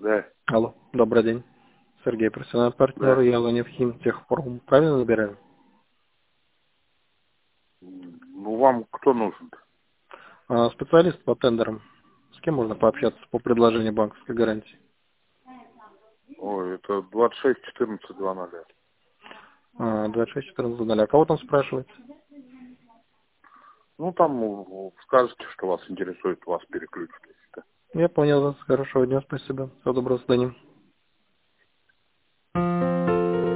Да. Алло, добрый день. Сергей, профессиональный партнер, Да. я Ланевхим Техфорум. Правильно набираем? Ну, вам кто нужен? Специалист по тендерам. С кем можно пообщаться по предложению банковской гарантии? Ой, это 26 14 00. 26 14 0. А кого там спрашиваете? Ну, там скажете, что вас интересует, вас переключат. Я понял вас. Хорошего дня, спасибо. Всего доброго, до свидания.